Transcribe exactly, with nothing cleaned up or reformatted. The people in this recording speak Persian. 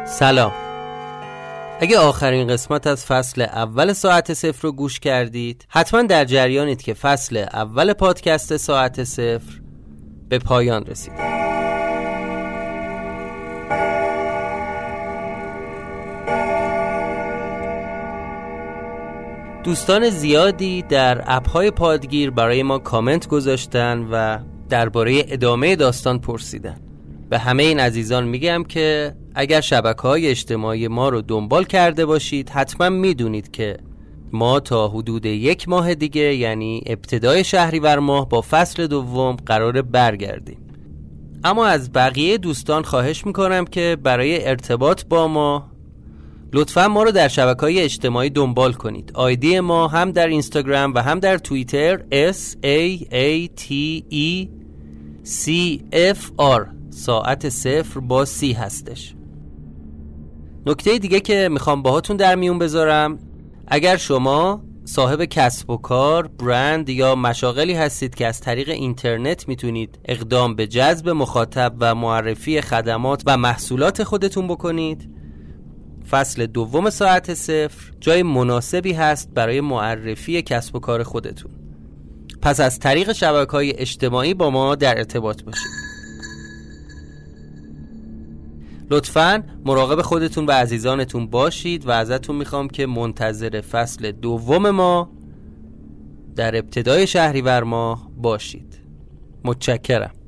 سلام. اگه آخرین قسمت از فصل اول ساعت صفر رو گوش کردید، حتما در جریانید که فصل اول پادکست ساعت صفر به پایان رسید. دوستان زیادی در اپ‌های پادگیر برای ما کامنت گذاشتن و درباره ادامه داستان پرسیدن. به همه این عزیزان میگم که اگر شبکه‌های اجتماعی ما رو دنبال کرده باشید، حتما میدونید که ما تا حدود یک ماه دیگه، یعنی ابتدای شهریور ماه، با فصل دوم قراره برگردیم. اما از بقیه دوستان خواهش میکنم که برای ارتباط با ما لطفا ما رو در شبکه‌های اجتماعی دنبال کنید. آیدی ما هم در اینستاگرام و هم در توییتر اس ای ای تی ای سی اف آر ساعت صفر با سی هستش. نکته دیگه که میخوام باهاتون در میون بذارم، اگر شما صاحب کسب و کار، برند یا مشاغلی هستید که از طریق اینترنت میتونید اقدام به جذب مخاطب و معرفی خدمات و محصولات خودتون بکنید، فصل دوم ساعت صفر جای مناسبی هست برای معرفی کسب و کار خودتون. پس از طریق شبکه‌های اجتماعی با ما در ارتباط باشید. لطفاً مراقب خودتون و عزیزانتون باشید و ازتون میخوام که منتظر فصل دوم ما در ابتدای شهریور ماه باشید. متشکرم.